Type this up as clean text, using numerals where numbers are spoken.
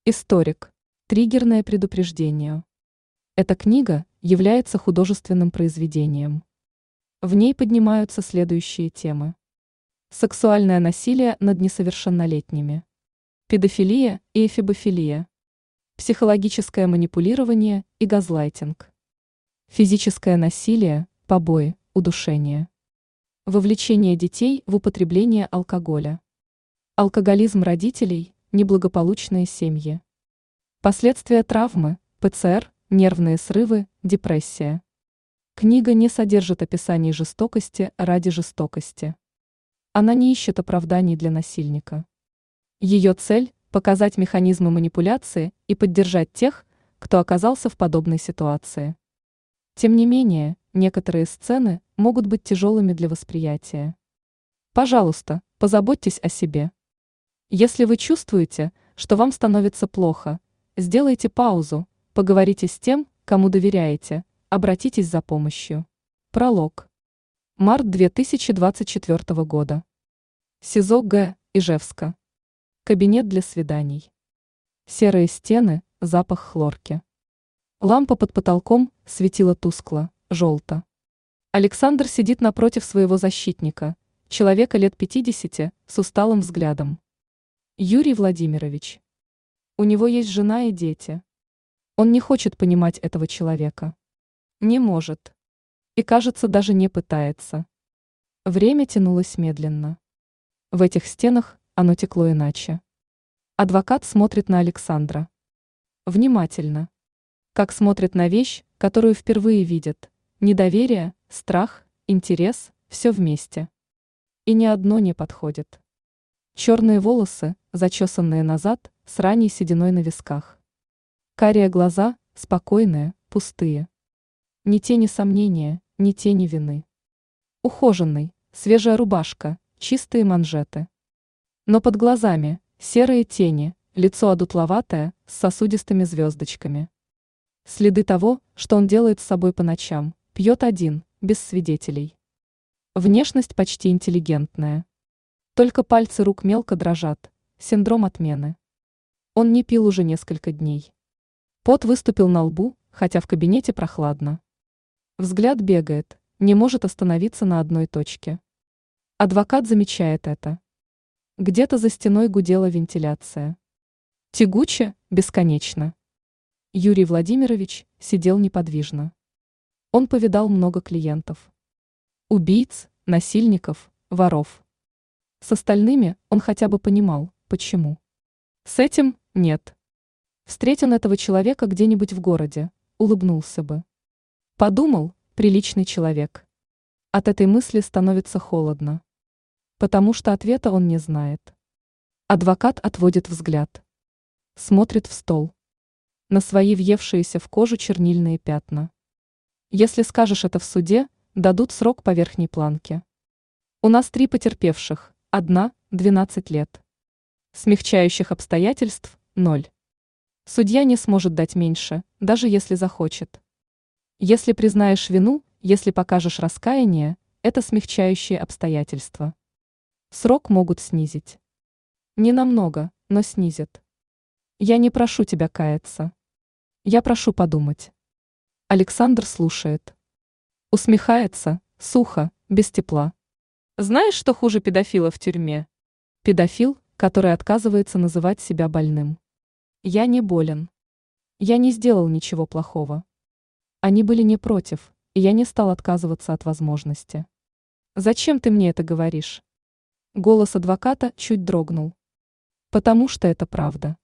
Историк. Триггерное предупреждение. Эта книга является художественным произведением. В ней поднимаются следующие темы. Сексуальное насилие над несовершеннолетними. Педофилия и эфебофилия. Психологическое манипулирование и газлайтинг. Физическое насилие, побои, удушение. Вовлечение детей в употребление алкоголя. Алкоголизм родителей, неблагополучные семьи. Последствия травмы, ПЦР, нервные срывы, депрессия. Книга не содержит описаний жестокости ради жестокости. Она не ищет оправданий для насильника. Ее цель – показать механизмы манипуляции и поддержать тех, кто оказался в подобной ситуации. Тем не менее, некоторые сцены могут быть тяжелыми для восприятия. Пожалуйста, позаботьтесь о себе. Если вы чувствуете, что вам становится плохо, сделайте паузу, поговорите с тем, кому доверяете, обратитесь за помощью. Пролог. Март 2024 года. СИЗО Г. Ижевска. Кабинет для свиданий. Серые стены, запах хлорки. Лампа под потолком светила тускло, желто. Александр сидит напротив своего защитника, человека лет 50, с усталым взглядом. Юрий Владимирович. У него есть жена и дети. Он не хочет понимать этого человека. Не может. И, кажется, даже не пытается. Время тянулось медленно. В этих стенах оно текло иначе. Адвокат смотрит на Александра. Внимательно. Как смотрит на вещь, которую впервые видит. Недоверие, страх, интерес – все вместе. И ни одно не подходит. Черные волосы, зачесанные назад, с ранней сединой на висках. Карие глаза, спокойные, пустые. Ни тени сомнения, ни тени вины. Ухоженный, свежая рубашка, чистые манжеты. Но под глазами серые тени, лицо одутловатое, с сосудистыми звездочками. Следы того, что он делает с собой по ночам, пьет один, без свидетелей. Внешность почти интеллигентная. Только пальцы рук мелко дрожат, синдром отмены. Он не пил уже несколько дней. Пот выступил на лбу, хотя в кабинете прохладно. Взгляд бегает, не может остановиться на одной точке. Адвокат замечает это. Где-то за стеной гудела вентиляция. Тягуче, бесконечно. Юрий Владимирович сидел неподвижно. Он повидал много клиентов. Убийц, насильников, воров. С остальными он хотя бы понимал, почему. С этим – нет. Встретил он этого человека где-нибудь в городе, улыбнулся бы. Подумал, приличный человек. От этой мысли становится холодно. Потому что ответа он не знает. Адвокат отводит взгляд. Смотрит в стол. На свои въевшиеся в кожу чернильные пятна. Если скажешь это в суде, дадут срок по верхней планке. У нас 3 потерпевших, одна – 12 лет. Смягчающих обстоятельств – 0. Судья не сможет дать меньше, даже если захочет. Если признаешь вину, если покажешь раскаяние, это смягчающие обстоятельства. Срок могут снизить. Не намного, но снизят. Я не прошу тебя каяться. Я прошу подумать. Александр слушает. Усмехается, сухо, без тепла. Знаешь, что хуже педофила в тюрьме? Педофил, который отказывается называть себя больным. Я не болен. Я не сделал ничего плохого. Они были не против, и я не стал отказываться от возможности. Зачем ты мне это говоришь? Голос адвоката чуть дрогнул. Потому что это правда.